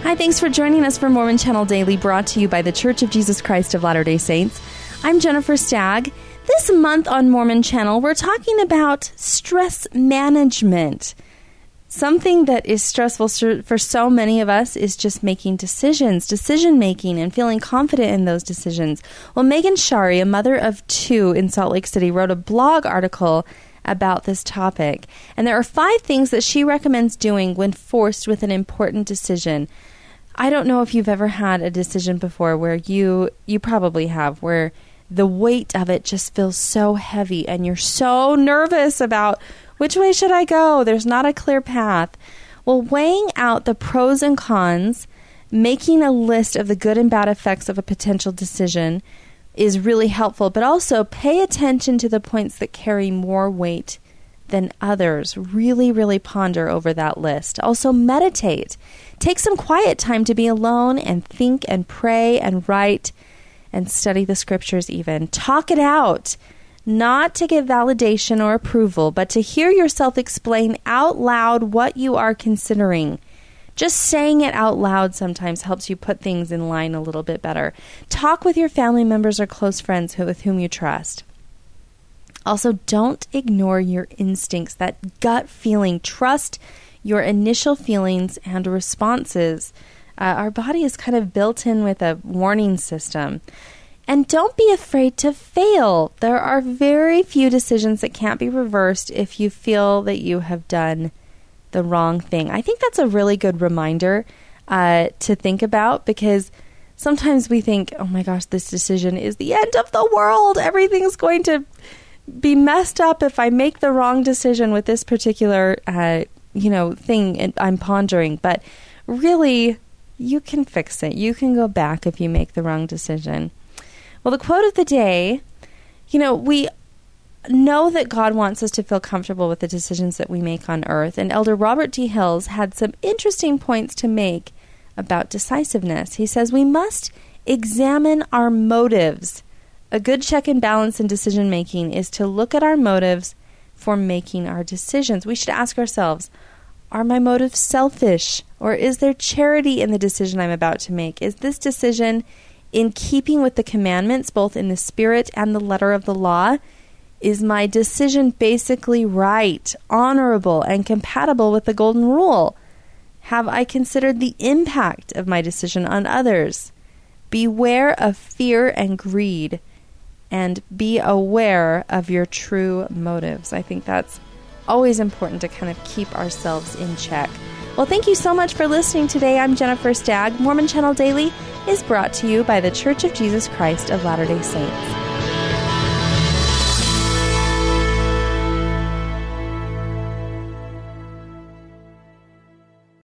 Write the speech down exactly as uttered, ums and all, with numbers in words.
Hi, thanks for joining us for Mormon Channel Daily, brought to you by the Church of Jesus Christ of Latter-day Saints. I'm Jennifer Stagg. This month on Mormon Channel, we're talking about stress management. Something that is stressful for so many of us is just making decisions, decision-making, and feeling confident in those decisions. Well, Megan Shari, a mother of two in Salt Lake City, wrote a blog article about this topic. And there are five things that she recommends doing when forced with an important decision. I don't know if you've ever had a decision before where you, you probably have, where the weight of it just feels so heavy and you're so nervous about which way should I go? There's not a clear path. Well, weighing out the pros and cons, making a list of the good and bad effects of a potential decision is really helpful, but also pay attention to the points that carry more weight than others. Really, really ponder over that list. Also meditate. Take some quiet time to be alone and think and pray and write and study the scriptures even. Talk it out. Not to give validation or approval, but to hear yourself explain out loud what you are considering. Just saying it out loud sometimes helps you put things in line a little bit better. Talk with your family members or close friends who, with whom you trust. Also, don't ignore your instincts, that gut feeling. Trust your initial feelings and responses. Uh, our body is kind of built in with a warning system. And don't be afraid to fail. There are very few decisions that can't be reversed if you feel that you have done the wrong thing. I think that's a really good reminder uh, to think about, because sometimes we think, oh my gosh, this decision is the end of the world. Everything's going to be messed up if I make the wrong decision with this particular uh, you know, thing I'm pondering. But really, you can fix it. You can go back if you make the wrong decision. Well, the quote of the day, you know, we know that God wants us to feel comfortable with the decisions that we make on earth. And Elder Robert D. Hills had some interesting points to make about decisiveness. He says we must examine our motives. A good check and balance in decision making is to look at our motives for making our decisions. We should ask ourselves, are my motives selfish? Or is there charity in the decision I'm about to make? Is this decision in keeping with the commandments, both in the spirit and the letter of the law? Is my decision basically right, honorable, and compatible with the golden rule? Have I considered the impact of my decision on others? Beware of fear and greed, and be aware of your true motives. I think that's always important to kind of keep ourselves in check. Well, thank you so much for listening today. I'm Jennifer Stagg. Mormon Channel Daily is brought to you by the Church of Jesus Christ of Latter-day Saints.